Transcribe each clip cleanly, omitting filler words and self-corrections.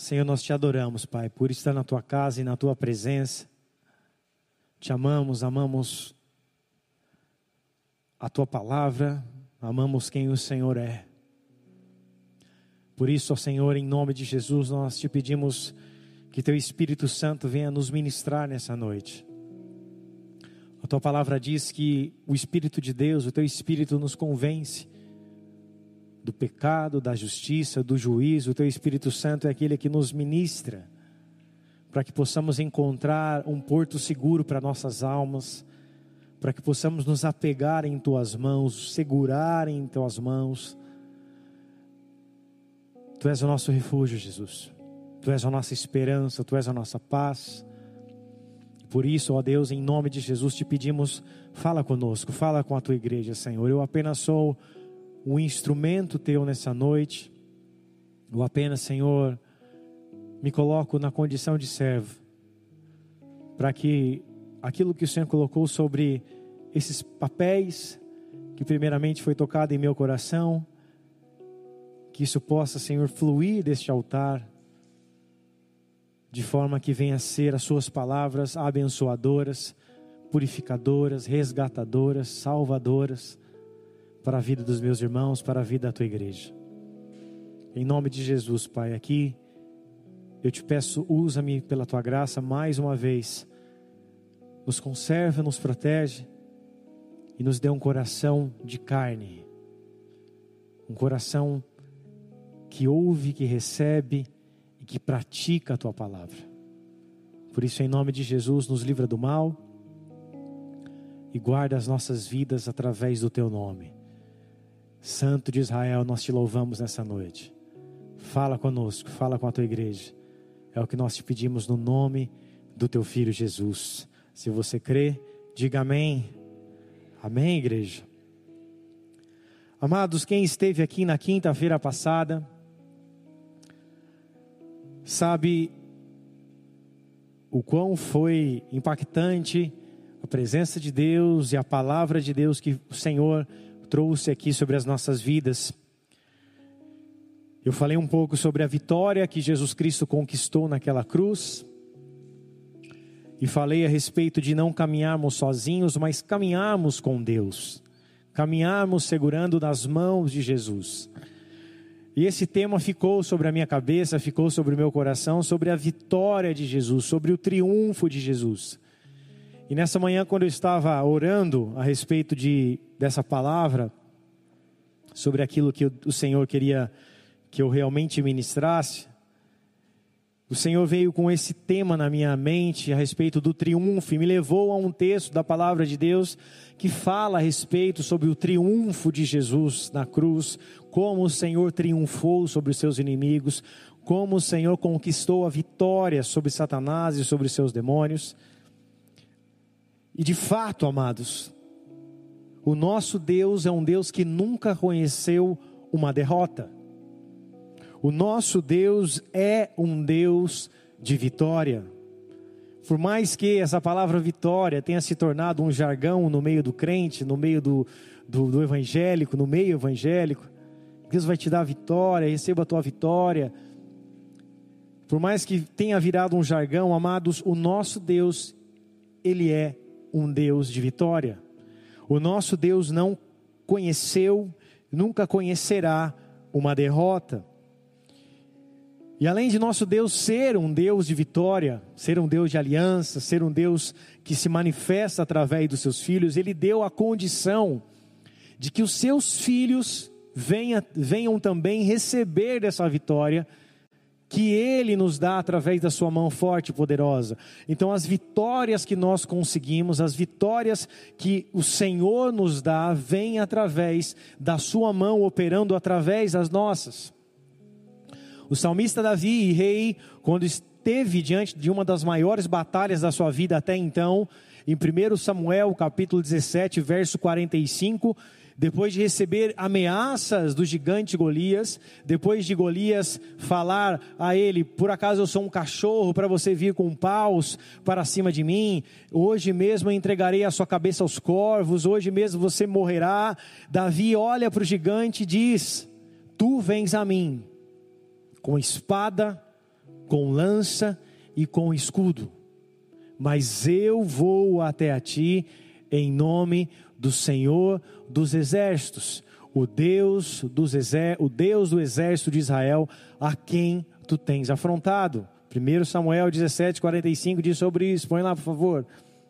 Senhor, nós te adoramos, Pai, por estar na tua casa e na tua presença. Te amamos, amamos a tua palavra, amamos quem o Senhor é. Por isso, ó Senhor, em nome de Jesus, nós te pedimos que teu Espírito Santo venha nos ministrar nessa noite. A tua palavra diz que o Espírito de Deus, o teu Espírito nos convence do pecado, da justiça, do juízo. O teu Espírito Santo é aquele que nos ministra, para que possamos encontrar um porto seguro para nossas almas, para que possamos nos apegar em tuas mãos, segurar em tuas mãos. Tu és o nosso refúgio, Jesus. Tu és a nossa esperança, Tu és a nossa paz. Por isso, ó Deus, em nome de Jesus, te pedimos, fala conosco, fala com a Tua igreja, Senhor. Eu apenas sou um instrumento Teu nessa noite. Eu apenas, Senhor, me coloco na condição de servo, para que aquilo que o Senhor colocou sobre esses papéis, que primeiramente foi tocado em meu coração, que isso possa, Senhor, fluir deste altar, de forma que venha a ser as Suas palavras abençoadoras, purificadoras, resgatadoras, salvadoras, para a vida dos meus irmãos, para a vida da Tua igreja. Em nome de Jesus, Pai, aqui eu te peço, usa-me pela Tua graça mais uma vez. Nos conserva, nos protege e nos dê um coração de carne. Um coração que ouve, que recebe e que pratica a Tua palavra. Por isso, em nome de Jesus, nos livra do mal e guarda as nossas vidas através do Teu nome. Santo de Israel, nós te louvamos nessa noite. Fala conosco, fala com a Tua igreja. É o que nós te pedimos no nome do Teu Filho Jesus. Se você crê, diga amém. Amém, igreja. Amados, quem esteve aqui na quinta-feira passada, sabe o quão foi impactante a presença de Deus e a palavra de Deus que o Senhor trouxe aqui sobre as nossas vidas. Eu falei um pouco sobre a vitória que Jesus Cristo conquistou naquela cruz. E falei a respeito de não caminharmos sozinhos, mas caminharmos com Deus. Caminharmos segurando nas mãos de Jesus. E esse tema ficou sobre a minha cabeça, ficou sobre o meu coração, sobre a vitória de Jesus, sobre o triunfo de Jesus. E nessa manhã, quando eu estava orando a respeito dessa palavra, sobre aquilo que o Senhor queria que eu realmente ministrasse, o Senhor veio com esse tema na minha mente a respeito do triunfo e me levou a um texto da palavra de Deus que fala a respeito sobre o triunfo de Jesus na cruz, como o Senhor triunfou sobre os seus inimigos, como o Senhor conquistou a vitória sobre Satanás e sobre os seus demônios. E de fato, amados, o nosso Deus é um Deus que nunca conheceu uma derrota. O nosso Deus é um Deus de vitória. Por mais que essa palavra vitória tenha se tornado um jargão no meio do crente, no meio do evangélico, no meio evangélico, Deus vai te dar a vitória, receba a tua vitória. Por mais que tenha virado um jargão, amados, o nosso Deus, Ele é um Deus de vitória. O nosso Deus não conheceu, nunca conhecerá uma derrota. E além de nosso Deus ser um Deus de vitória, ser um Deus de aliança, ser um Deus que se manifesta através dos seus filhos, Ele deu a condição de que os seus filhos venham também receber dessa vitória que Ele nos dá através da sua mão forte e poderosa. Então as vitórias que nós conseguimos, as vitórias que o Senhor nos dá, vêm através da sua mão operando através das nossas. O salmista Davi, rei, quando esteve diante de uma das maiores batalhas da sua vida até então, em 1 Samuel capítulo 17, verso 45, depois de receber ameaças do gigante Golias, depois de Golias falar a ele: por acaso eu sou um cachorro para você vir com paus para cima de mim? Hoje mesmo eu entregarei a sua cabeça aos corvos, hoje mesmo você morrerá. Davi olha para o gigante e diz: tu vens a mim com espada, com lança e com escudo. Mas eu vou até a ti em nome do Senhor dos Exércitos, o Deus do exército de Israel, a quem tu tens afrontado. 1 Samuel 17:45 diz sobre isso. Põe lá, por favor.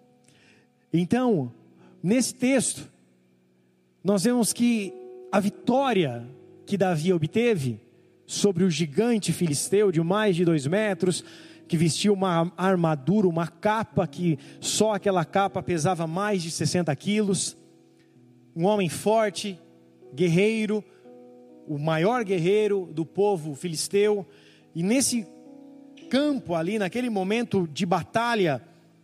Então, nesse texto, nós vemos que a vitória que Davi obteve sobre o gigante filisteu de mais de 2 metros, que vestia uma armadura, uma capa, que só aquela capa pesava mais de 60 quilos, um homem forte, guerreiro, o maior guerreiro do povo filisteu, e nesse campo ali, naquele momento de batalha,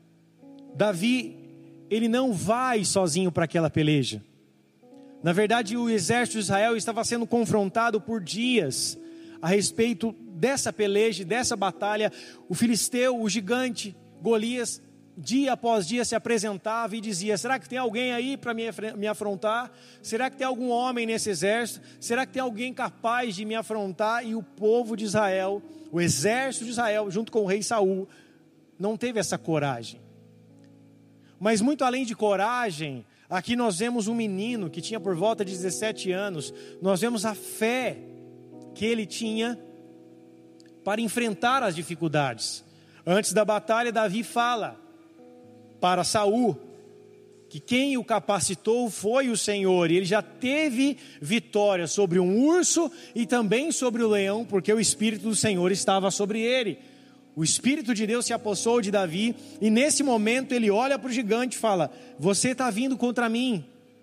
Davi, ele não vai sozinho para aquela peleja. Na verdade, o exército de Israel estava sendo confrontado por dias a respeito dessa peleja, dessa batalha. O filisteu, o gigante Golias, dia após dia se apresentava e dizia: será que tem alguém aí para me afrontar? Será que tem algum homem nesse exército? Será que tem alguém capaz de me afrontar? E o povo de Israel, o exército de Israel, junto com o rei Saul, não teve essa coragem. Mas muito além de coragem, aqui nós vemos um menino que tinha por volta de 17 anos. Nós vemos a fé que ele tinha para enfrentar as dificuldades. Antes da batalha, Davi fala para Saul que quem o capacitou foi o Senhor, e ele já teve vitória sobre um urso e também sobre o leão, porque o Espírito do Senhor estava sobre ele. O Espírito de Deus se apossou de Davi, e nesse momento ele olha para o gigante e fala: você está vindo contra mim,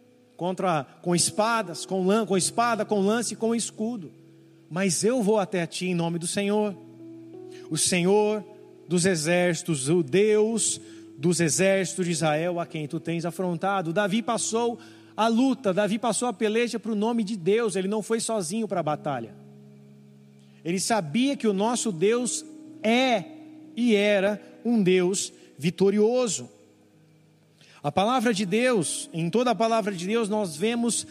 com espadas, com espada, com lance e com escudo, mas eu vou até ti em nome do Senhor, o Senhor dos exércitos, o Deus dos exércitos de Israel, a quem tu tens afrontado. Davi passou a luta, Davi passou a peleja para o nome de Deus. Ele não foi sozinho para a batalha. Ele sabia que o nosso Deus é e era um Deus vitorioso. A palavra de Deus, em toda a palavra de Deus nós vemos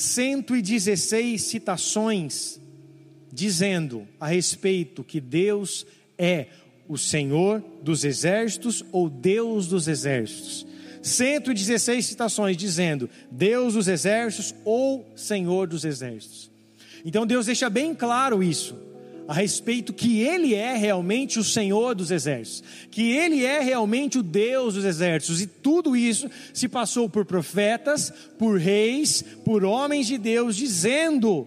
116 citações dizendo a respeito que Deus é o Senhor dos exércitos ou Deus dos exércitos. 116 citações dizendo Deus dos exércitos ou Senhor dos exércitos. Então Deus deixa bem claro isso, a respeito que Ele é realmente o Senhor dos exércitos, que Ele é realmente o Deus dos exércitos. E tudo isso se passou por profetas, por reis, por homens de Deus, dizendo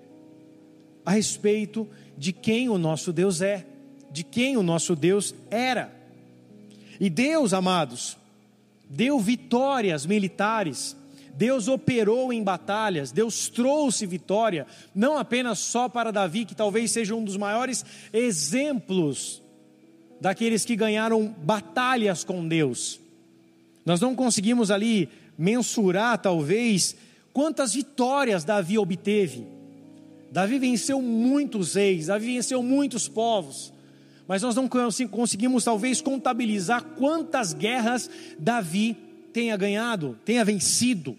a respeito de quem o nosso Deus é, de quem o nosso Deus era. E Deus, amados, deu vitórias militares. Deus operou em batalhas, Deus trouxe vitória, não apenas só para Davi, que talvez seja um dos maiores exemplos daqueles que ganharam batalhas com Deus. Nós não conseguimos ali mensurar talvez quantas vitórias Davi obteve. Davi venceu muitos reis, Davi venceu muitos povos, mas nós não conseguimos talvez contabilizar quantas guerras Davi tenha ganhado, tenha vencido.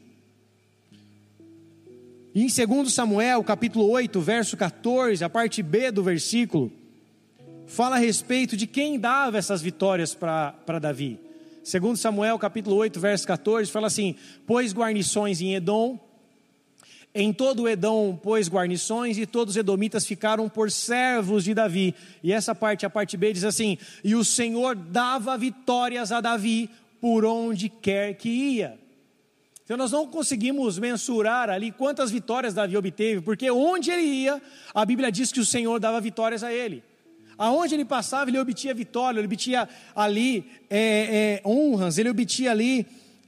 E em 2 Samuel, capítulo 8, verso 14, a parte B do versículo, fala a respeito de quem dava essas vitórias para Davi. 2 Samuel, capítulo 8, verso 14, fala assim: pôs guarnições em Edom, em todo o Edom pôs guarnições, e todos os edomitas ficaram por servos de Davi. E essa parte, a parte B, diz assim: e o Senhor dava vitórias a Davi por onde quer que ia. Então nós não conseguimos mensurar ali quantas vitórias Davi obteve, porque onde ele ia, a Bíblia diz que o Senhor dava vitórias a ele. Aonde ele passava, ele obtinha vitória, ele obtinha ali honras, ele obtinha ali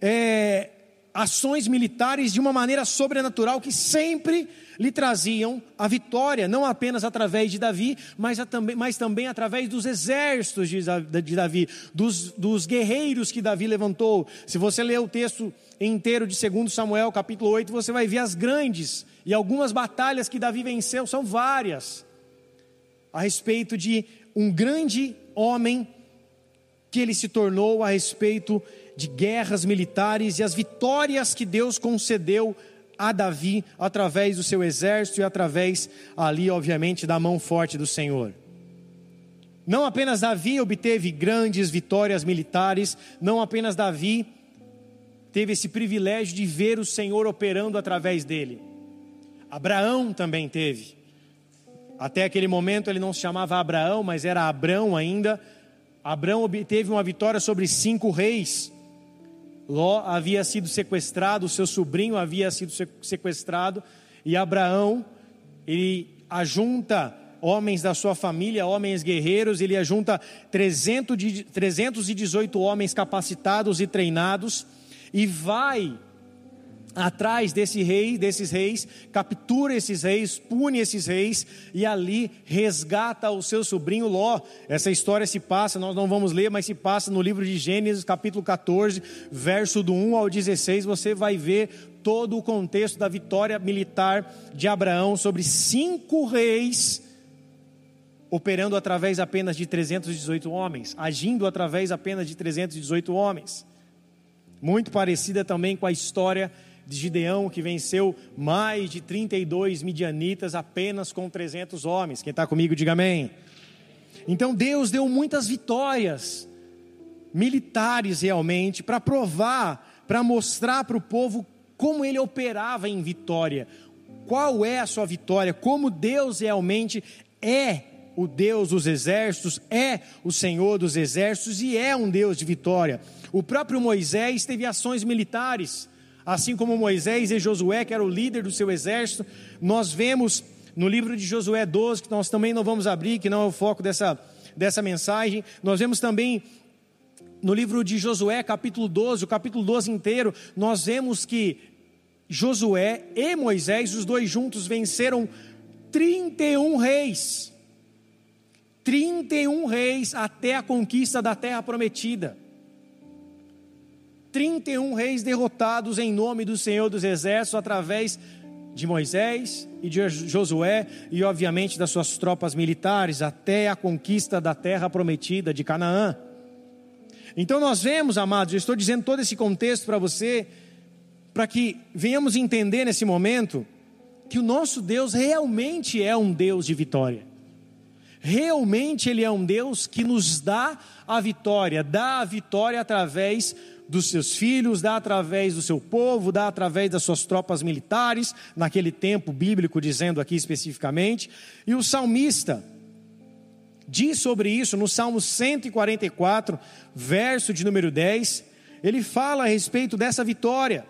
ações militares de uma maneira sobrenatural que sempre lhe traziam a vitória, não apenas através de Davi, mas também através dos exércitos de Davi, dos guerreiros que Davi levantou. Se você ler o texto inteiro de 2 Samuel capítulo 8, você vai ver as grandes e algumas batalhas que Davi venceu, são várias, a respeito de um grande homem que ele se tornou, a respeito de guerras militares e as vitórias que Deus concedeu a Davi através do seu exército e através ali, obviamente, da mão forte do Senhor. Não apenas Davi obteve grandes vitórias militares, não apenas Davi teve esse privilégio de ver o Senhor operando através dele. Abraão também teve. Até aquele momento ele não se chamava Abraão, mas era Abrão ainda. Abrão obteve uma vitória sobre 5 reis. Ló havia sido sequestrado, seu sobrinho havia sido sequestrado, e Abraão, ele ajunta homens da sua família, homens guerreiros, ele ajunta 318 homens capacitados e treinados, e vai atrás desses reis, captura esses reis, pune esses reis, e ali resgata o seu sobrinho Ló. Essa história se passa, nós não vamos ler, mas se passa no livro de Gênesis, capítulo 14, verso do 1 ao 16, você vai ver todo o contexto da vitória militar de Abraão sobre 5 reis, operando através apenas de 318 homens, agindo através apenas de 318 homens. Muito parecida também com a história de Gideão, que venceu mais de 32 midianitas apenas com 300 homens. Quem está comigo, diga amém. Então Deus deu muitas vitórias militares realmente, para provar, para mostrar para o povo como ele operava em vitória. Qual é a sua vitória? Como Deus realmente é o Deus dos exércitos, é o Senhor dos exércitos e é um Deus de vitória. O próprio Moisés teve ações militares, assim como Moisés e Josué, que era o líder do seu exército. Nós vemos no livro de Josué 12, que nós também não vamos abrir, que não é o foco dessa mensagem. Nós vemos também no livro de Josué, capítulo 12, o capítulo 12 inteiro, nós vemos que Josué e Moisés, os dois juntos, venceram 31 reis. 31 reis até a conquista da terra prometida. 31 reis derrotados em nome do Senhor dos Exércitos, através de Moisés e de Josué, e obviamente das suas tropas militares, até a conquista da terra prometida de Canaã. Então nós vemos, amados, eu estou dizendo todo esse contexto para você, para que venhamos entender nesse momento, que o nosso Deus realmente é um Deus de vitória. Realmente Ele é um Deus que nos dá a vitória através dos seus filhos, dá através do seu povo, dá através das suas tropas militares, naquele tempo bíblico, dizendo aqui especificamente. E o salmista diz sobre isso no Salmo 144, verso de número 10, ele fala a respeito dessa vitória.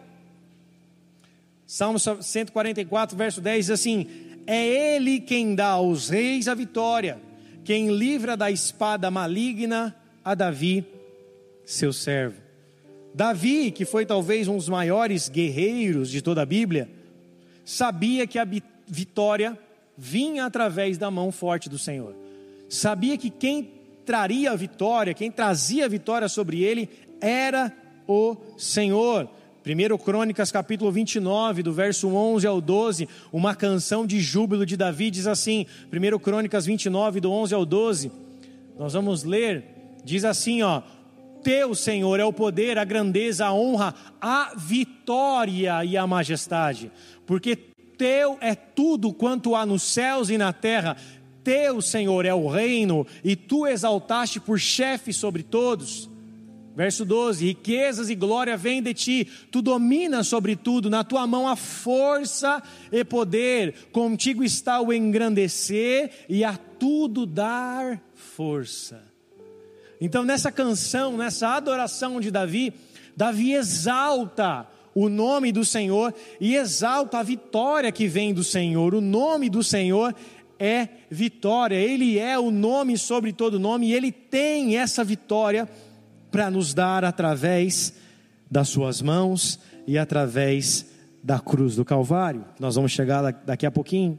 Salmo 144, verso 10 diz assim: é Ele quem dá aos reis a vitória, quem livra da espada maligna a Davi, seu servo. Davi, que foi talvez um dos maiores guerreiros de toda a Bíblia, sabia que a vitória vinha através da mão forte do Senhor. Sabia que quem traria a vitória, quem trazia a vitória sobre ele, era o Senhor. 1 Crônicas capítulo 29, do verso 11 ao 12, uma canção de júbilo de Davi diz assim, 1 Crônicas 29, do 11 ao 12, nós vamos ler, diz assim, teu, Senhor, é o poder, a grandeza, a honra, a vitória e a majestade, porque teu é tudo quanto há nos céus e na terra, teu, Senhor, é o reino, e tu exaltaste por chefe sobre todos. Verso 12, riquezas e glória vêm de ti, tu dominas sobre tudo, na tua mão há força e poder, contigo está o engrandecer e a tudo dar força. Então nessa canção, nessa adoração de Davi, Davi exalta o nome do Senhor e exalta a vitória que vem do Senhor. O nome do Senhor é vitória, Ele é o nome sobre todo nome, e Ele tem essa vitória para nos dar através das suas mãos e através da cruz do Calvário. Nós vamos chegar daqui a pouquinho.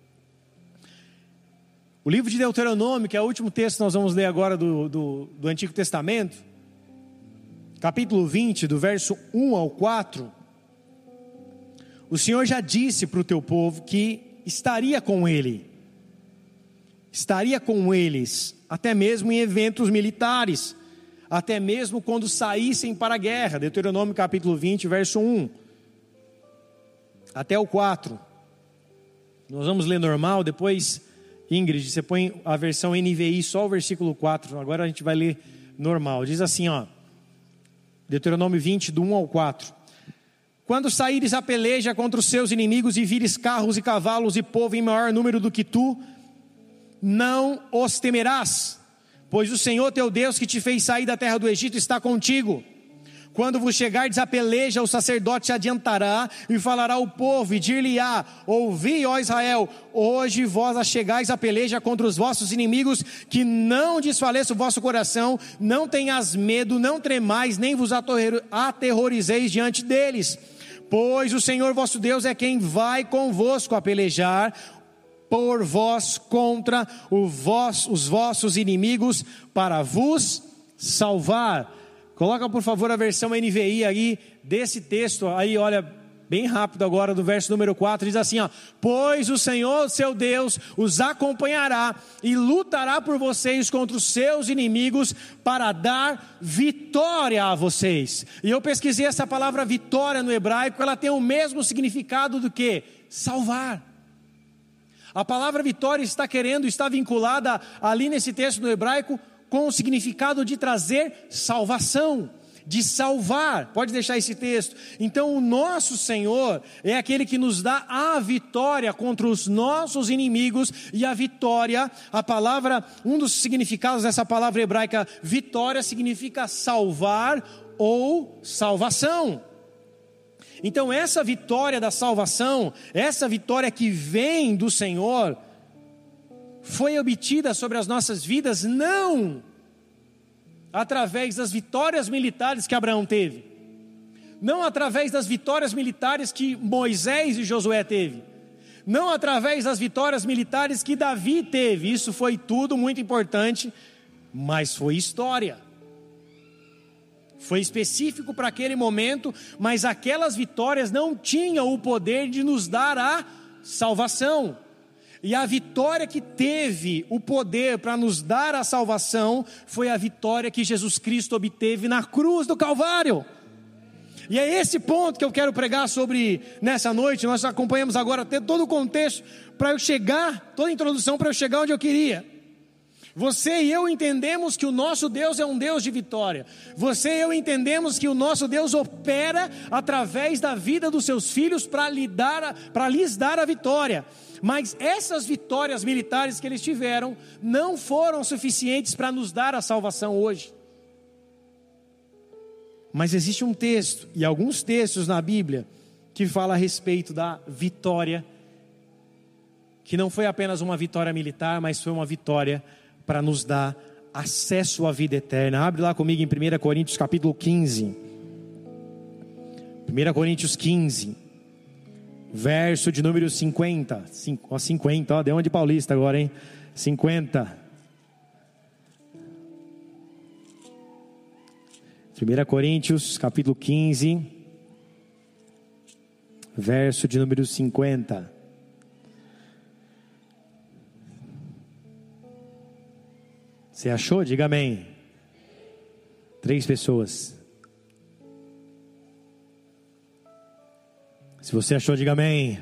O livro de Deuteronômio, que é o último texto que nós vamos ler agora do Antigo Testamento, capítulo 20, do verso 1 ao 4, o Senhor já disse para o teu povo que estaria com eles, até mesmo em eventos militares, até mesmo quando saíssem para a guerra. Deuteronômio capítulo 20, verso 1 até o 4. Nós vamos ler normal, depois Ingrid, você põe a versão NVI, só o versículo 4, agora a gente vai ler normal. Diz assim, ó, Deuteronômio 20, do 1 ao 4. Quando saíres a peleja contra os seus inimigos e vires carros e cavalos e povo em maior número do que tu, não os temerás, pois o Senhor teu Deus que te fez sair da terra do Egito está contigo. Quando vos chegardes a peleja, o sacerdote se adiantará e falará ao povo e dir-lhe-á: ouvi, ó Israel, hoje vós achegais a peleja contra os vossos inimigos, que não desfaleça o vosso coração, não tenhas medo, não tremais, nem vos aterrorizeis diante deles, pois o Senhor vosso Deus é quem vai convosco a pelejar por vós contra os vossos inimigos, para vos salvar. Coloca por favor a versão NVI aí, desse texto, aí olha, bem rápido agora, do verso número 4, diz assim, ó: pois o Senhor seu Deus os acompanhará e lutará por vocês contra os seus inimigos para dar vitória a vocês. E eu pesquisei essa palavra vitória no hebraico, ela tem o mesmo significado do que salvar. A palavra vitória está vinculada ali nesse texto no hebraico com o significado de trazer salvação, de salvar. Pode deixar esse texto. Então o nosso Senhor é aquele que nos dá a vitória contra os nossos inimigos. E a vitória, a palavra, um dos significados dessa palavra hebraica vitória significa salvar ou salvação. Então essa vitória da salvação, essa vitória que vem do Senhor, foi obtida sobre as nossas vidas não através das vitórias militares que Abraão teve, não através das vitórias militares que Moisés e Josué teve, não através das vitórias militares que Davi teve. Isso foi tudo muito importante, mas foi história, foi específico para aquele momento, mas aquelas vitórias não tinham o poder de nos dar a salvação. E a vitória que teve o poder para nos dar a salvação foi a vitória que Jesus Cristo obteve na cruz do Calvário. E é esse ponto que eu quero pregar sobre nessa noite. Nós acompanhamos agora todo o contexto para eu chegar, toda a introdução para eu chegar onde eu queria. Você e eu entendemos que o nosso Deus é um Deus de vitória. Você e eu entendemos que o nosso Deus opera através da vida dos seus filhos para lhes dar a vitória. Mas essas vitórias militares que eles tiveram não foram suficientes para nos dar a salvação hoje. Mas existe um texto, e alguns textos na Bíblia, que fala a respeito da vitória, que não foi apenas uma vitória militar, mas foi uma vitória para nos dar acesso à vida eterna. Abre lá comigo em 1 Coríntios capítulo 15. 1 Coríntios 15, verso de número 50. 50, ó, deu uma de paulista agora, hein? 50. 1 Coríntios capítulo 15, verso de número 50. Você achou? Diga amém. 3 pessoas. Se você achou, diga amém.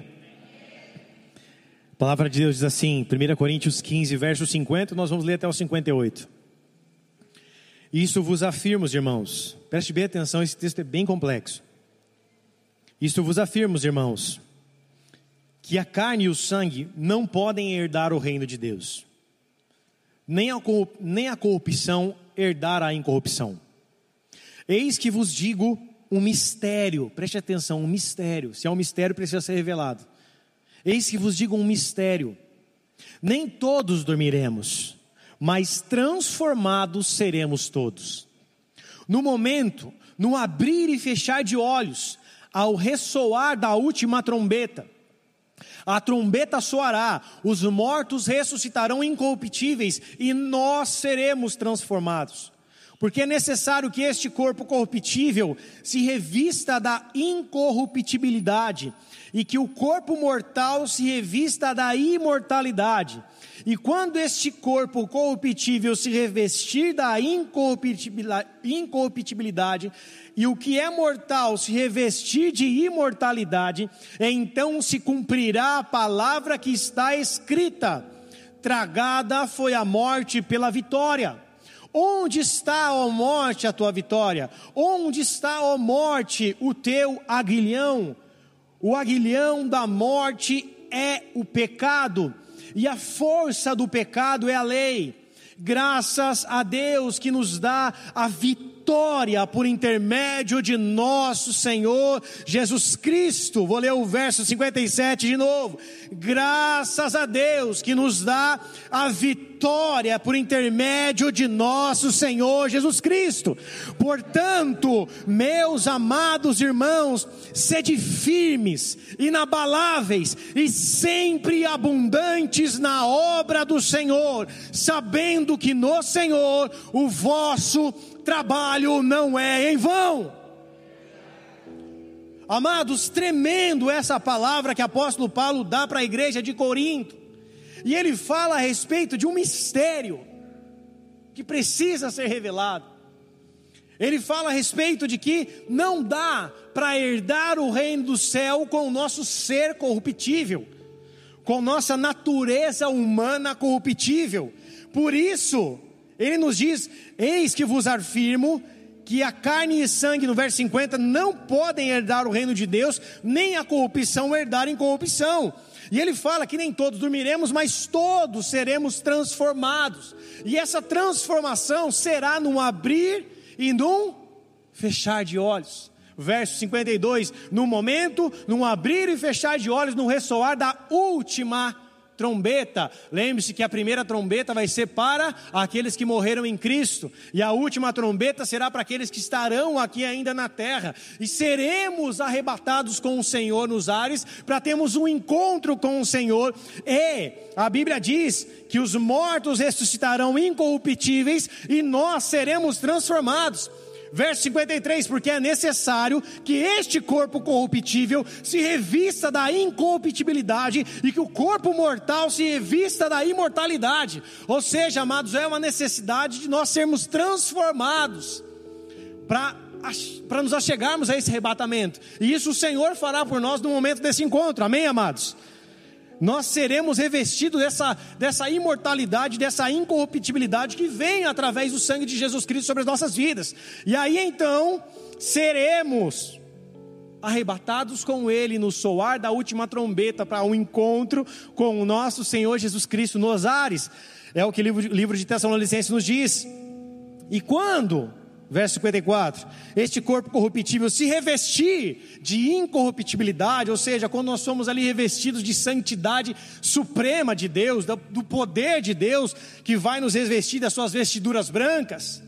A palavra de Deus diz assim, 1 Coríntios 15, verso 50, nós vamos ler até o 58. Isso vos afirmo, irmãos. Preste bem atenção, esse texto é bem complexo. Isso vos afirmo, irmãos, que a carne e o sangue não podem herdar o reino de Deus. Nem a corrupção herdar a incorrupção. Eis que vos digo um mistério, preste atenção, um mistério. Se é um mistério, precisa ser revelado. Eis que vos digo um mistério. Nem todos dormiremos, mas transformados seremos todos. No momento, no abrir e fechar de olhos, ao ressoar da última trombeta, a trombeta soará, os mortos ressuscitarão incorruptíveis e nós seremos transformados. Porque é necessário que este corpo corruptível se revista da incorruptibilidade e que o corpo mortal se revista da imortalidade. E quando este corpo corruptível se revestir da incorruptibilidade e o que é mortal se revestir de imortalidade, então se cumprirá a palavra que está escrita: tragada foi a morte pela vitória. Onde está, ó morte, a tua vitória? Onde está, ó morte, o teu aguilhão? O aguilhão da morte é o pecado, e a força do pecado é a lei. Graças a Deus que nos dá a vitória por intermédio de nosso Senhor Jesus Cristo. Vou ler o verso 57 de novo. Graças a Deus que nos dá a vitória por intermédio de nosso Senhor Jesus Cristo. Portanto, meus amados irmãos, sede firmes, inabaláveis e sempre abundantes na obra do Senhor, sabendo que no Senhor o vosso trabalho não é em vão. Amados, tremendo essa palavra que o apóstolo Paulo dá para a igreja de Corinto. E ele fala a respeito de um mistério que precisa ser revelado. Ele fala a respeito de que não dá para herdar o reino do céu com o nosso ser corruptível, com nossa natureza humana corruptível. Por isso, ele nos diz: eis que vos afirmo que a carne e sangue, no verso 50, não podem herdar o reino de Deus, nem a corrupção herdar incorrupção. E ele fala que nem todos dormiremos, mas todos seremos transformados. E essa transformação será num abrir e num fechar de olhos. Verso 52, no momento, num abrir e fechar de olhos, no ressoar da última trombeta. Lembre-se que a primeira trombeta vai ser para aqueles que morreram em Cristo, e a última trombeta será para aqueles que estarão aqui ainda na terra, e seremos arrebatados com o Senhor nos ares, para termos um encontro com o Senhor. E a Bíblia diz que os mortos ressuscitarão incorruptíveis, e nós seremos transformados. Verso 53, porque é necessário que este corpo corruptível se revista da incorruptibilidade e que o corpo mortal se revista da imortalidade. Ou seja, amados, é uma necessidade de nós sermos transformados para nos achegarmos a esse arrebatamento. E isso o Senhor fará por nós no momento desse encontro, amém, amados? Nós seremos revestidos dessa imortalidade, dessa incorruptibilidade que vem através do sangue de Jesus Cristo sobre as nossas vidas. E aí então, seremos arrebatados com Ele no soar da última trombeta para um encontro com o nosso Senhor Jesus Cristo nos ares. É o que o livro de Tessalonicenses nos diz. E quando... Verso 54, este corpo corruptível se revestir de incorruptibilidade, ou seja, quando nós somos ali revestidos de santidade suprema de Deus, do poder de Deus, que vai nos revestir das suas vestiduras brancas,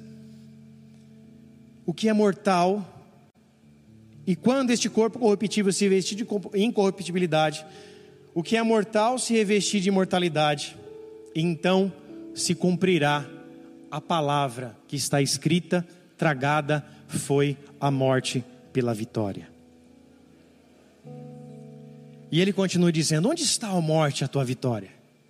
o que é mortal, e quando este corpo corruptível se revestir de incorruptibilidade, o que é mortal se revestir de imortalidade, então se cumprirá a palavra que está escrita: tragada foi a morte pela vitória. E ele continua dizendo: onde está, ó morte, a tua vitória?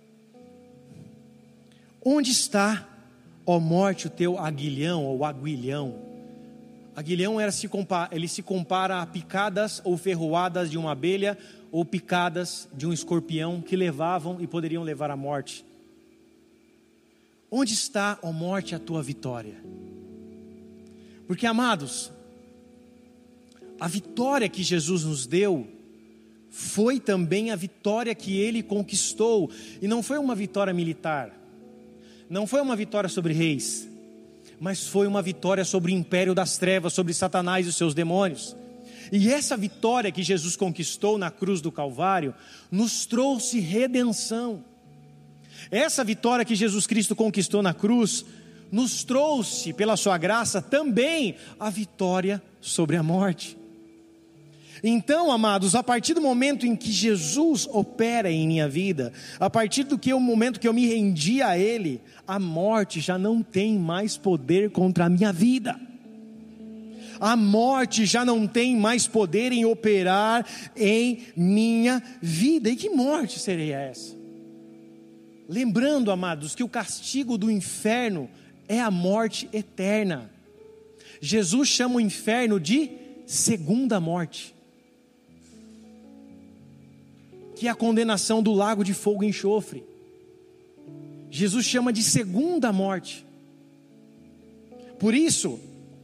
Onde está, ó morte, o teu aguilhão ou aguilhão? Aguilhão ele se compara a picadas ou ferroadas de uma abelha ou picadas de um escorpião que levavam e poderiam levar à morte. Onde está, ó morte, a tua vitória? Porque, amados, a vitória que Jesus nos deu foi também a vitória que Ele conquistou. E não foi uma vitória militar, não foi uma vitória sobre reis, mas foi uma vitória sobre o império das trevas, sobre Satanás e os seus demônios. E essa vitória que Jesus conquistou na cruz do Calvário nos trouxe redenção. Essa vitória que Jesus Cristo conquistou na cruz nos trouxe, pela sua graça, também a vitória sobre a morte. Então, amados, a partir do momento em que Jesus opera em minha vida, a partir do momento que eu me rendi a Ele, a morte já não tem mais poder contra a minha vida. A morte já não tem mais poder em operar em minha vida. E que morte seria essa? Lembrando, amados, que o castigo do inferno é a morte eterna. Jesus chama o inferno de segunda morte, que é a condenação do lago de fogo e enxofre. Jesus chama de segunda morte. Por isso,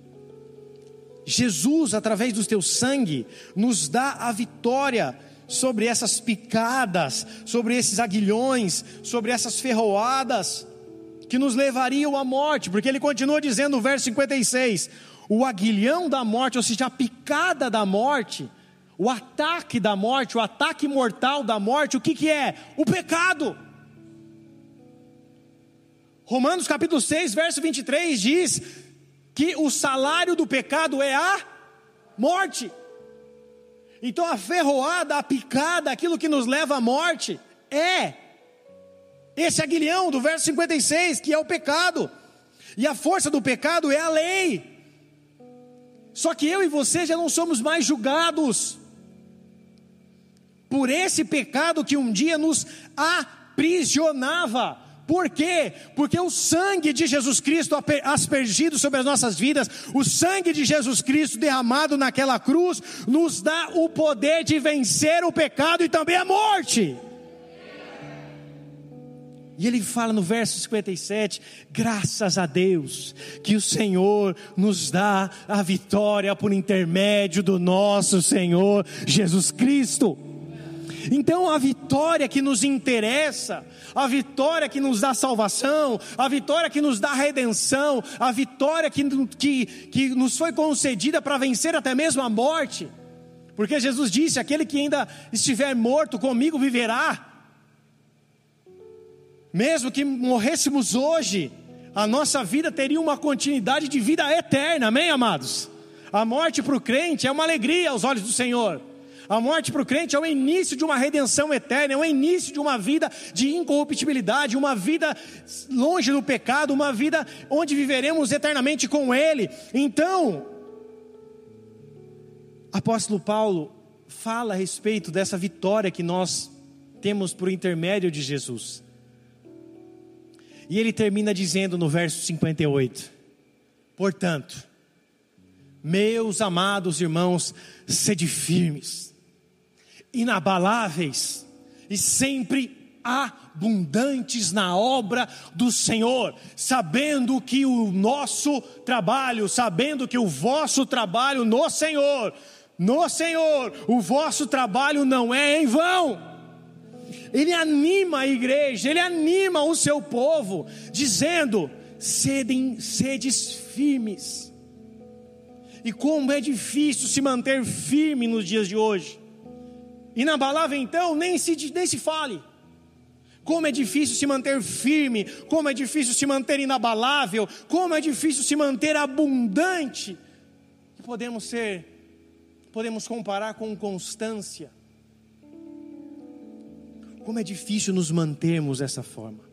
Jesus, através do teu sangue, nos dá a vitória sobre essas picadas, sobre esses aguilhões, sobre essas ferroadas que nos levariam à morte, porque ele continua dizendo no verso 56, o aguilhão da morte, ou seja, a picada da morte, o ataque da morte, o ataque mortal da morte, o que é? O pecado. Romanos capítulo 6, verso 23 diz que o salário do pecado é a morte. Então a ferroada, a picada, aquilo que nos leva à morte, é esse aguilhão do verso 56, que é o pecado. E a força do pecado é a lei. Só que eu e você já não somos mais julgados por esse pecado que um dia nos aprisionava. Por quê? Porque o sangue de Jesus Cristo aspergido sobre as nossas vidas, o sangue de Jesus Cristo derramado naquela cruz, nos dá o poder de vencer o pecado e também a morte. E ele fala no verso 57, graças a Deus, que o Senhor nos dá a vitória por intermédio do nosso Senhor Jesus Cristo. Então a vitória que nos interessa, a vitória que nos dá salvação, a vitória que nos dá redenção, a vitória que nos foi concedida para vencer até mesmo a morte, porque Jesus disse, aquele que ainda estiver morto comigo viverá. Mesmo que morrêssemos hoje, a nossa vida teria uma continuidade de vida eterna, amém, amados? A morte para o crente é uma alegria aos olhos do Senhor. A morte para o crente é o início de uma redenção eterna, é o início de uma vida de incorruptibilidade, uma vida longe do pecado, uma vida onde viveremos eternamente com Ele. Então, apóstolo Paulo fala a respeito dessa vitória que nós temos por intermédio de Jesus. E ele termina dizendo no verso 58, portanto, meus amados irmãos, sede firmes, inabaláveis e sempre abundantes na obra do Senhor, sabendo que o nosso trabalho, sabendo que o vosso trabalho no Senhor, o vosso trabalho não é em vão. Ele anima a igreja, ele anima o seu povo, dizendo, sedes firmes. E como é difícil se manter firme nos dias de hoje. Inabalável então, nem se fale. Como é difícil se manter firme, como é difícil se manter inabalável, como é difícil se manter abundante. Podemos comparar com constância. Como é difícil nos mantermos dessa forma.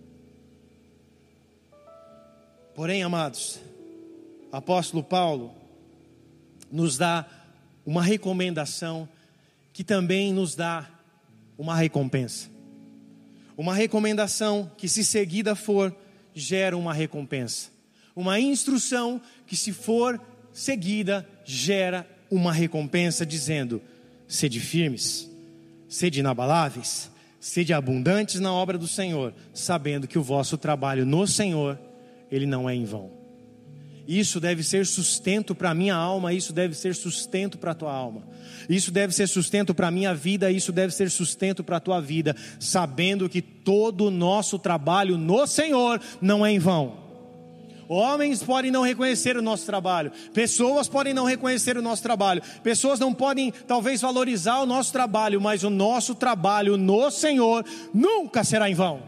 Porém, amados, o apóstolo Paulo nos dá uma recomendação que também nos dá uma recompensa. Uma recomendação que, se seguida for, gera uma recompensa. Uma instrução que, se for seguida, gera uma recompensa, dizendo, sede firmes, sede inabaláveis, sede abundantes na obra do Senhor, sabendo que o vosso trabalho no Senhor, ele não é em vão. Isso deve ser sustento para a minha alma, isso deve ser sustento para a tua alma. Isso deve ser sustento para a minha vida, isso deve ser sustento para a tua vida, sabendo que todo o nosso trabalho no Senhor não é em vão. Homens podem não reconhecer o nosso trabalho, pessoas podem não reconhecer o nosso trabalho, pessoas não podem talvez valorizar o nosso trabalho, mas o nosso trabalho no Senhor nunca será em vão.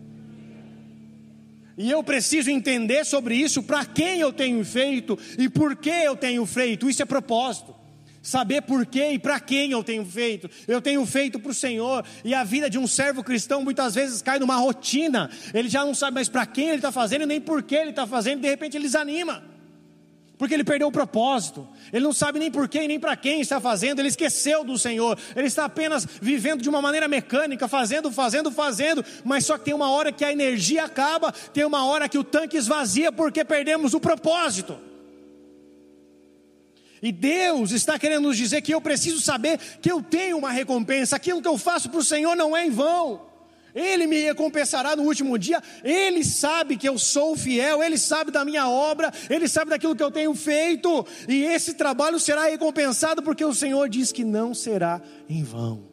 E eu preciso entender sobre isso, para quem eu tenho feito e por que eu tenho feito. Isso é propósito. Saber por quê e para quem eu tenho feito. Eu tenho feito para o Senhor. E a vida de um servo cristão muitas vezes cai numa rotina. Ele já não sabe mais para quem ele está fazendo, nem por que ele está fazendo. De repente ele desanima, porque ele perdeu o propósito. Ele não sabe nem por quem, nem para quem está fazendo. Ele esqueceu do Senhor. Ele está apenas vivendo de uma maneira mecânica, fazendo. Mas só que tem uma hora que a energia acaba, tem uma hora que o tanque esvazia, porque perdemos o propósito. E Deus está querendo nos dizer que eu preciso saber que eu tenho uma recompensa. Aquilo que eu faço para o Senhor não é em vão. Ele me recompensará no último dia. Ele sabe que eu sou fiel, Ele sabe da minha obra, Ele sabe daquilo que eu tenho feito, e esse trabalho será recompensado, porque o Senhor diz que não será em vão.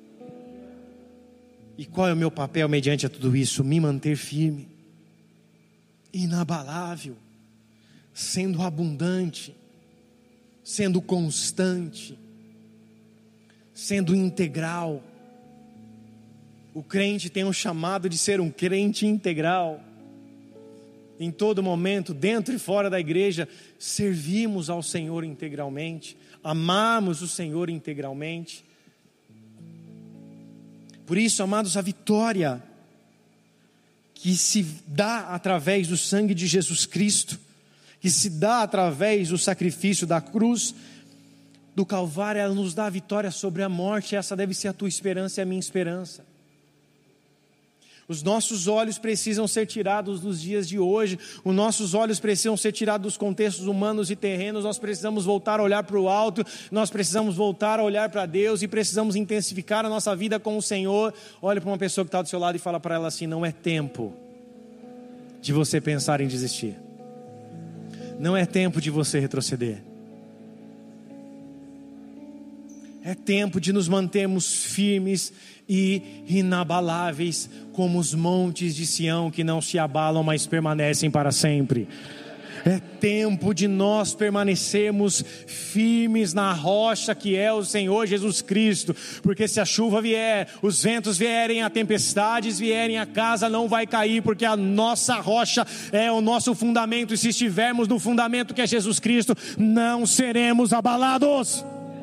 E qual é o meu papel mediante a tudo isso? Me manter firme, inabalável, sendo abundante, sendo constante, sendo integral. O crente tem um chamado de ser um crente integral. Em todo momento, dentro e fora da igreja, servimos ao Senhor integralmente, amamos o Senhor integralmente. Por isso, amados, a vitória que se dá através do sangue de Jesus Cristo, que se dá através do sacrifício da cruz do Calvário, ela nos dá a vitória sobre a morte. Essa deve ser a tua esperança e a minha esperança. Os nossos olhos precisam ser tirados dos dias de hoje, os nossos olhos precisam ser tirados dos contextos humanos e terrenos. Nós precisamos voltar a olhar para o alto, nós precisamos voltar a olhar para Deus e precisamos intensificar a nossa vida com o Senhor. Olha para uma pessoa que está do seu lado e fala para ela assim: não é tempo de você pensar em desistir, não é tempo de você retroceder, é tempo de nos mantermos firmes e inabaláveis como os montes de Sião, que não se abalam, mas permanecem para sempre. É tempo de nós permanecermos firmes na rocha que é o Senhor Jesus Cristo, porque se a chuva vier, os ventos vierem, as tempestades vierem, a casa não vai cair, porque a nossa rocha é o nosso fundamento, e se estivermos no fundamento que é Jesus Cristo, não seremos abalados.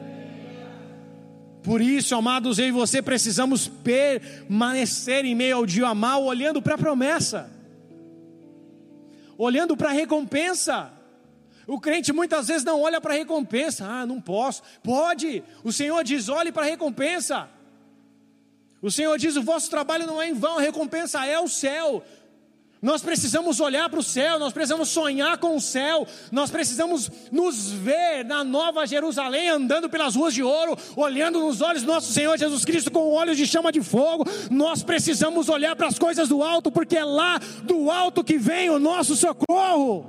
Por isso, amados, eu e você precisamos permanecer em meio ao dia mal, olhando para a promessa, olhando para a recompensa. O crente muitas vezes não olha para a recompensa. Ah, não posso. Pode. O Senhor diz: olhe para a recompensa. O Senhor diz: o vosso trabalho não é em vão, a recompensa é o céu. Nós precisamos olhar para o céu, nós precisamos sonhar com o céu, nós precisamos nos ver na nova Jerusalém, andando pelas ruas de ouro, olhando nos olhos do nosso Senhor Jesus Cristo com olhos de chama de fogo. Nós precisamos olhar para as coisas do alto, porque é lá do alto que vem o nosso socorro.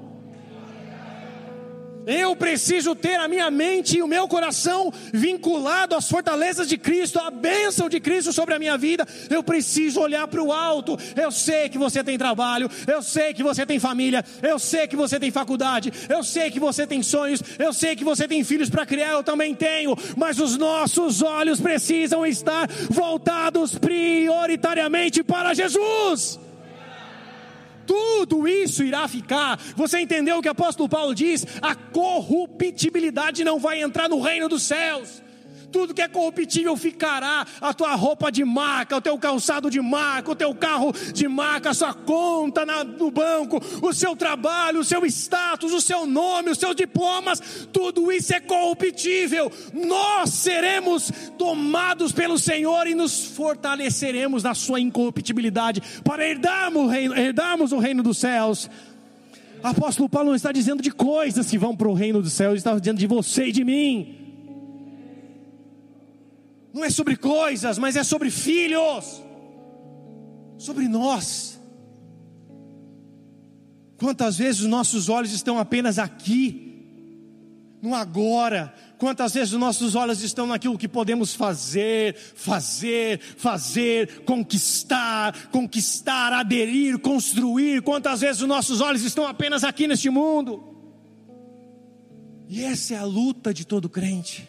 Eu preciso ter a minha mente e o meu coração vinculado às fortalezas de Cristo, à bênção de Cristo sobre a minha vida. Eu preciso olhar para o alto. Eu sei que você tem trabalho, eu sei que você tem família, eu sei que você tem faculdade, eu sei que você tem sonhos, eu sei que você tem filhos para criar, eu também tenho. Mas os nossos olhos precisam estar voltados prioritariamente para Jesus. Tudo isso irá ficar. Você entendeu o que o apóstolo Paulo diz? A corruptibilidade não vai entrar no reino dos céus. Tudo que é corruptível ficará. A tua roupa de marca, o teu calçado de marca, o teu carro de marca, a sua conta no banco, o seu trabalho, o seu status, o seu nome, os seus diplomas, tudo isso é corruptível. Nós seremos tomados pelo Senhor e nos fortaleceremos na sua incorruptibilidade para herdarmos o reino dos céus. O apóstolo Paulo não está dizendo de coisas que vão para o reino dos céus, ele está dizendo de você e de mim. Não é sobre coisas, mas é sobre filhos, sobre nós. Quantas vezes os nossos olhos estão apenas aqui, no agora. Quantas vezes os nossos olhos estão naquilo que podemos fazer, conquistar, aderir, construir. Quantas vezes os nossos olhos estão apenas aqui neste mundo. E essa é a luta de todo crente.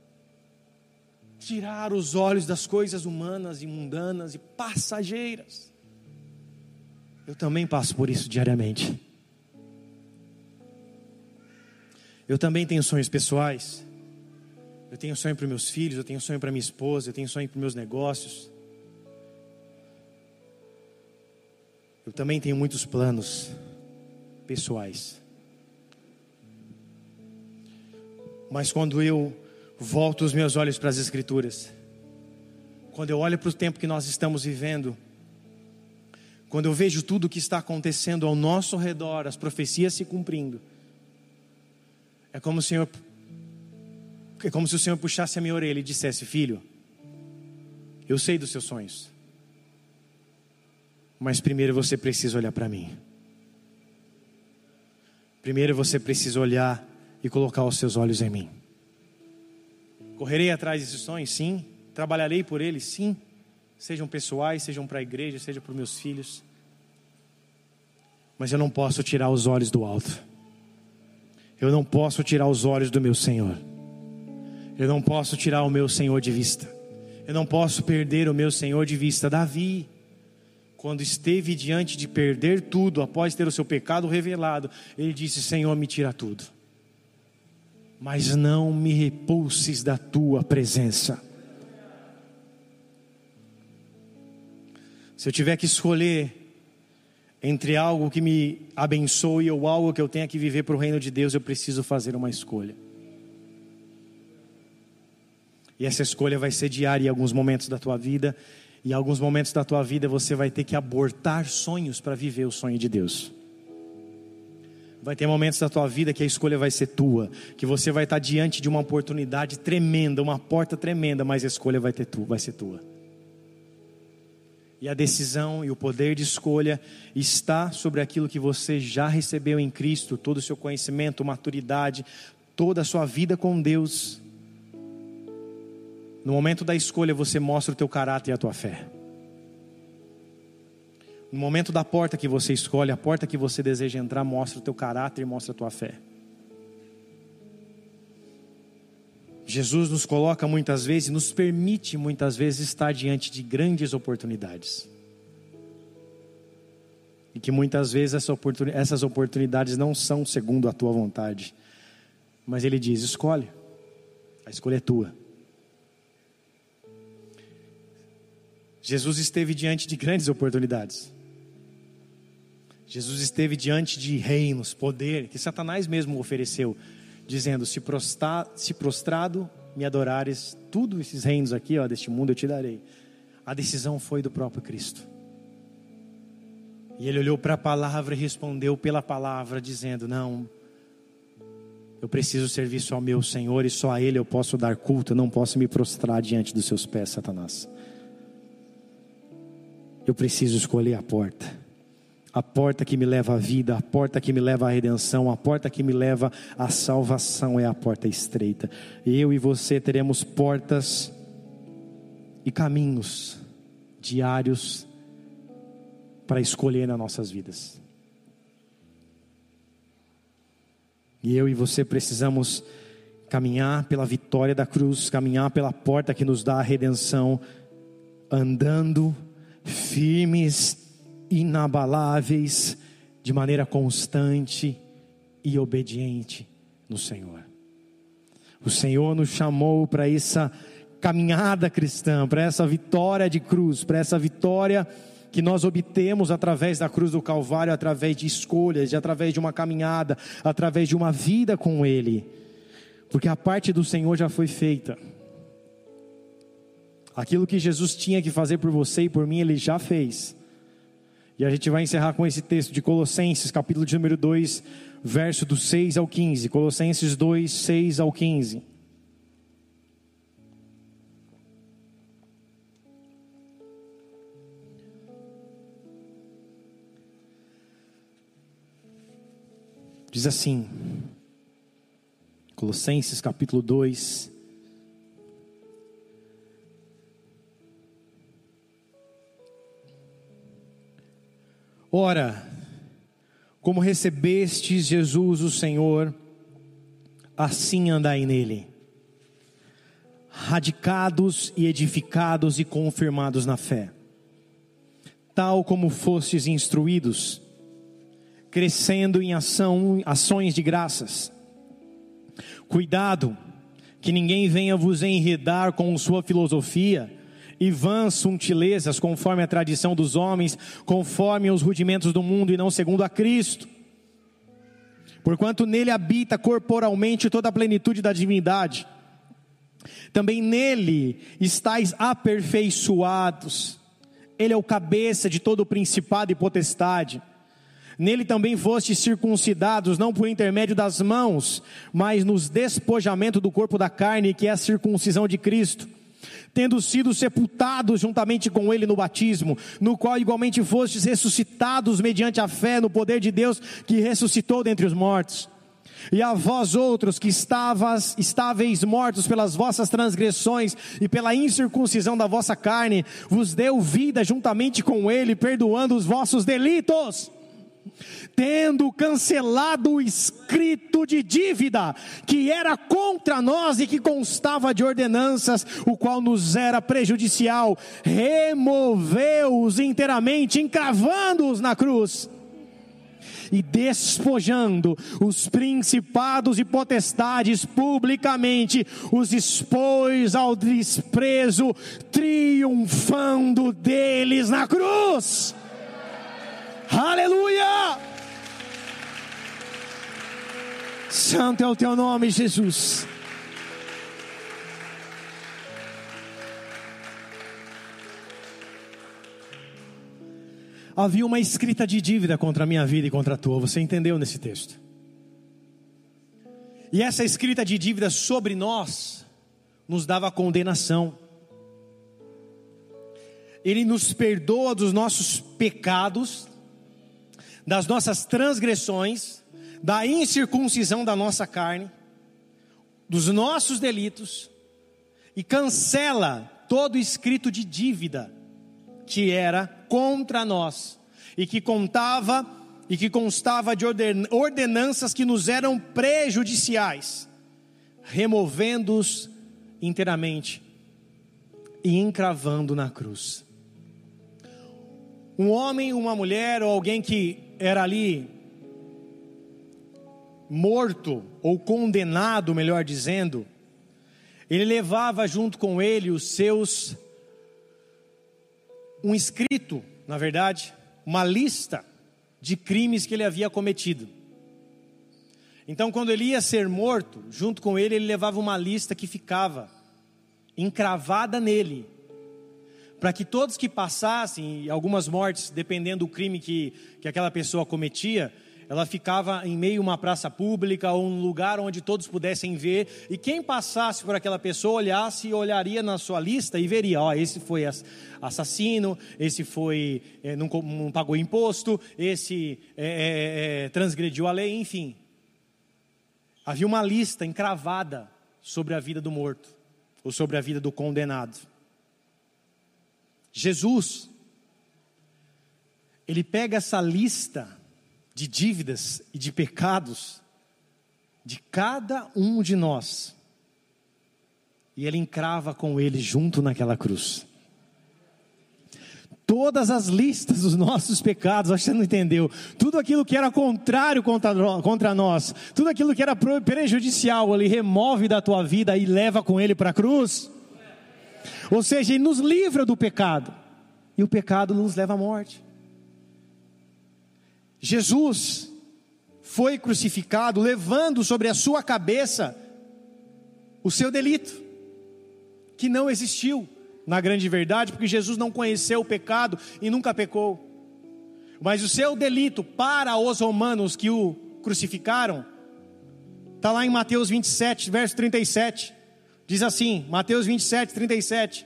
Tirar os olhos das coisas humanas e mundanas e passageiras. Eu também passo por isso diariamente. Eu também tenho sonhos pessoais. Eu tenho sonho para meus filhos, eu tenho sonho para minha esposa, eu tenho sonho para meus negócios. Eu também tenho muitos planos pessoais. Mas quando eu volto os meus olhos para as Escrituras, quando eu olho para o tempo que nós estamos vivendo, quando eu vejo tudo o que está acontecendo ao nosso redor, as profecias se cumprindo, é como se o Senhor puxasse a minha orelha e dissesse: filho, eu sei dos seus sonhos, Mas primeiro você precisa olhar para mim. Primeiro você precisa olhar e colocar os seus olhos em mim. Correrei atrás desses sonhos? Sim. Trabalharei por eles? Sim. Sejam pessoais, sejam para a igreja, sejam para os meus filhos. Mas eu não posso tirar os olhos do alto. Eu não posso tirar os olhos do meu Senhor. Eu não posso tirar o meu Senhor de vista. Eu não posso perder o meu Senhor de vista. Davi, quando esteve diante de perder tudo, após ter o seu pecado revelado, ele disse: Senhor, me tira tudo, mas não me repulses da tua presença. Se eu tiver que escolher entre algo que me abençoe ou algo que eu tenha que viver para o reino de Deus, eu preciso fazer uma escolha. E essa escolha vai ser diária em alguns momentos da tua vida. E em alguns momentos da tua vida você vai ter que abortar sonhos para viver o sonho de Deus. Vai ter momentos da tua vida que a escolha vai ser tua, que você vai estar diante de uma oportunidade tremenda, uma porta tremenda, mas a escolha vai ser tua. E a decisão e o poder de escolha está sobre aquilo que você já recebeu em Cristo, todo o seu conhecimento, maturidade, toda a sua vida com Deus. No momento da escolha você mostra o teu caráter e a tua fé. No momento da porta que você escolhe, a porta que você deseja entrar, mostra o teu caráter e mostra a tua fé. Jesus nos coloca muitas vezes, nos permite muitas vezes estar diante de grandes oportunidades. E que muitas vezes essas oportunidades não são segundo a tua vontade. Mas Ele diz: escolhe, a escolha é tua. Jesus esteve diante de grandes oportunidades. Jesus esteve diante de reinos, poder, que Satanás mesmo ofereceu, dizendo: se prostrado me adorares, tudo esses reinos aqui, deste mundo eu te darei. A decisão foi do próprio Cristo. E Ele olhou para a palavra e respondeu pela palavra, dizendo: não, eu preciso servir só ao meu Senhor, e só a Ele eu posso dar culto, eu não posso me prostrar diante dos seus pés, Satanás. Eu preciso escolher a porta que me leva à vida, a porta que me leva à redenção, a porta que me leva à salvação é a porta estreita. Eu e você teremos portas e caminhos diários para escolher nas nossas vidas. E eu e você precisamos caminhar pela vitória da cruz, caminhar pela porta que nos dá a redenção, andando firmes, inabaláveis, de maneira constante e obediente no Senhor. O Senhor nos chamou para essa caminhada cristã, para essa vitória de cruz, para essa vitória que nós obtemos através da cruz do Calvário, através de escolhas, através de uma caminhada, através de uma vida com Ele, porque a parte do Senhor já foi feita. Aquilo que Jesus tinha que fazer por você e por mim, Ele já fez. E a gente vai encerrar com esse texto de Colossenses, capítulo de número 2, verso do 6 ao 15. Colossenses 2, 6 ao 15. Diz assim, Colossenses capítulo 2, ora, como recebestes Jesus o Senhor, assim andai nele, radicados e edificados e confirmados na fé, tal como fostes instruídos, crescendo em ações de graças. Cuidado, que ninguém venha vos enredar com sua filosofia e vãs sutilezas, conforme a tradição dos homens, conforme os rudimentos do mundo e não segundo a Cristo. Porquanto nele habita corporalmente toda a plenitude da divindade, também nele estáis aperfeiçoados. Ele é o cabeça de todo o principado e potestade. Nele também fostes circuncidados, não por intermédio das mãos, mas nos despojamento do corpo da carne, que é a circuncisão de Cristo, tendo sido sepultados juntamente com ele no batismo, no qual igualmente fostes ressuscitados mediante a fé no poder de Deus que ressuscitou dentre os mortos. E a vós outros que estáveis mortos pelas vossas transgressões e pela incircuncisão da vossa carne, vos deu vida juntamente com ele, perdoando os vossos delitos, tendo cancelado o escrito de dívida que era contra nós e que constava de ordenanças, o qual nos era prejudicial, removeu-os inteiramente, encravando-os na cruz, e despojando os principados e potestades publicamente, os expôs ao desprezo, triunfando deles na cruz. Aleluia! Santo é o teu nome, Jesus. Havia uma escrita de dívida contra a minha vida e contra a tua, você entendeu nesse texto? E essa escrita de dívida sobre nós nos dava condenação. Ele nos perdoa dos nossos pecados, das nossas transgressões, da incircuncisão da nossa carne, dos nossos delitos, e cancela todo escrito de dívida que era contra nós, e que constava de ordenanças que nos eram prejudiciais, removendo-os inteiramente e encravando na cruz. Um homem, uma mulher, ou alguém que era ali morto ou condenado, melhor dizendo, ele levava junto com ele um escrito, na verdade, uma lista de crimes que ele havia cometido. Então, quando ele ia ser morto, junto com ele levava uma lista que ficava encravada nele, para que todos que passassem, e algumas mortes, dependendo do crime que aquela pessoa cometia, ela ficava em meio a uma praça pública, ou um lugar onde todos pudessem ver, e quem passasse por aquela pessoa, olharia na sua lista e veria, esse foi assassino, esse foi, não pagou imposto, esse transgrediu a lei, enfim. Havia uma lista encravada sobre a vida do morto, ou sobre a vida do condenado. Jesus, ele pega essa lista de dívidas e de pecados de cada um de nós, e ele encrava com ele junto naquela cruz. Todas as listas dos nossos pecados, acho que você não entendeu, tudo aquilo que era contrário contra nós, tudo aquilo que era prejudicial, ele remove da tua vida e leva com ele para a cruz. Ou seja, ele nos livra do pecado, e o pecado nos leva à morte. Jesus foi crucificado levando sobre a sua cabeça o seu delito, que não existiu na grande verdade, porque Jesus não conheceu o pecado e nunca pecou. Mas o seu delito para os romanos que o crucificaram, está lá em Mateus 27, verso 37, diz assim, Mateus 27, 37,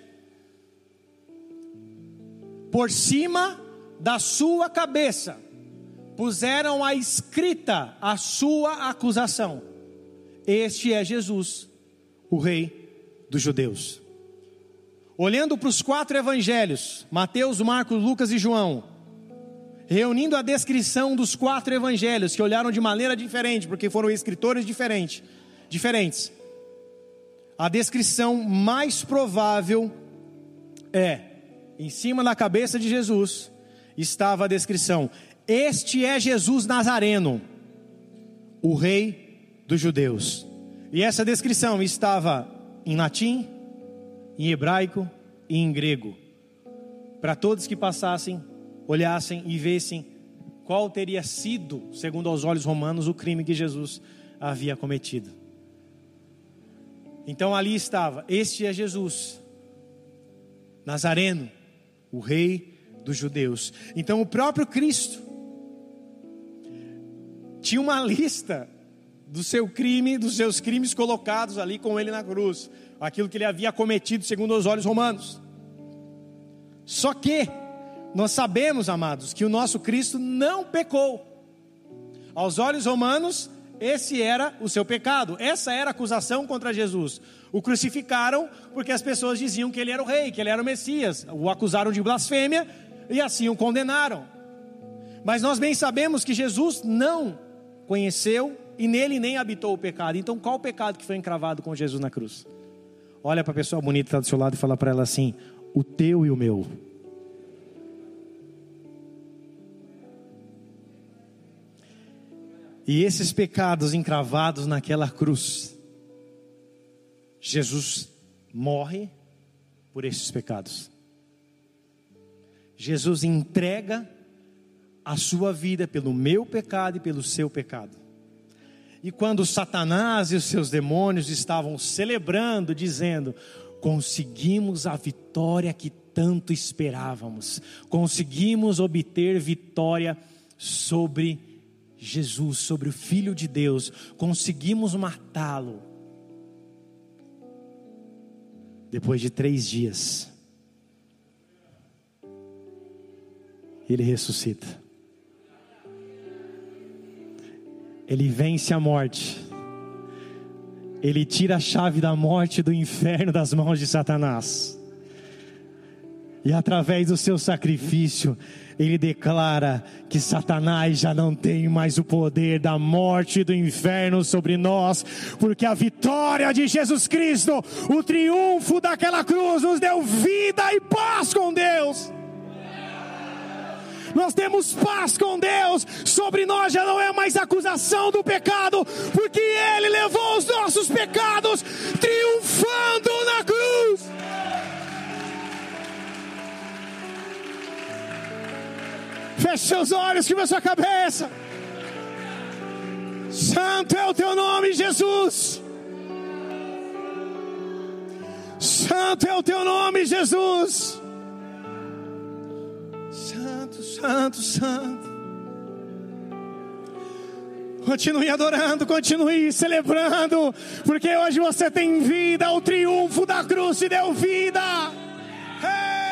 por cima da sua cabeça puseram a escrita a sua acusação, este é Jesus, o Rei dos Judeus. Olhando para os 4 evangelhos, Mateus, Marcos, Lucas e João, reunindo a descrição dos 4 evangelhos, que olharam de maneira diferente, porque foram escritores diferentes, a descrição mais provável em cima da cabeça de Jesus, estava a descrição, este é Jesus Nazareno, o Rei dos Judeus. E essa descrição estava em latim, em hebraico e em grego, para todos que passassem, olhassem e vissem qual teria sido, segundo aos olhos romanos, o crime que Jesus havia cometido. Então ali estava, este é Jesus Nazareno, o Rei dos Judeus. Então o próprio Cristo tinha uma lista do seu crime, dos seus crimes colocados ali com ele na cruz, aquilo que ele havia cometido segundo os olhos romanos. Só que nós sabemos, amados, que o nosso Cristo não pecou. Aos olhos romanos, esse era o seu pecado, essa era a acusação contra Jesus. O crucificaram porque as pessoas diziam que ele era o rei, que ele era o Messias, o acusaram de blasfêmia e assim o condenaram. Mas nós bem sabemos que Jesus não conheceu e nele nem habitou o pecado. Então qual o pecado que foi encravado com Jesus na cruz? Olha para a pessoa bonita que está do seu lado e fala para ela assim: o teu e o meu. E esses pecados encravados naquela cruz, Jesus morre por esses pecados. Jesus entrega a sua vida pelo meu pecado e pelo seu pecado. E quando Satanás e os seus demônios estavam celebrando, dizendo: conseguimos a vitória que tanto esperávamos, conseguimos obter vitória sobre Jesus, sobre o Filho de Deus, conseguimos matá-lo. Depois de 3 dias, ele ressuscita. Ele vence a morte. Ele tira a chave da morte e do inferno das mãos de Satanás. E através do seu sacrifício, ele declara que Satanás já não tem mais o poder da morte e do inferno sobre nós, porque a vitória de Jesus Cristo, o triunfo daquela cruz, nos deu vida e paz com Deus. Nós temos paz com Deus, sobre nós já não é mais acusação do pecado, porque Ele levou os nossos pecados, triunfando na cruz. Feche seus olhos, curva sua cabeça. Santo é o teu nome, Jesus. Santo é o teu nome, Jesus. Santo, santo, santo. Continue adorando, continue celebrando, porque hoje você tem vida. O triunfo da cruz te deu vida. Hey!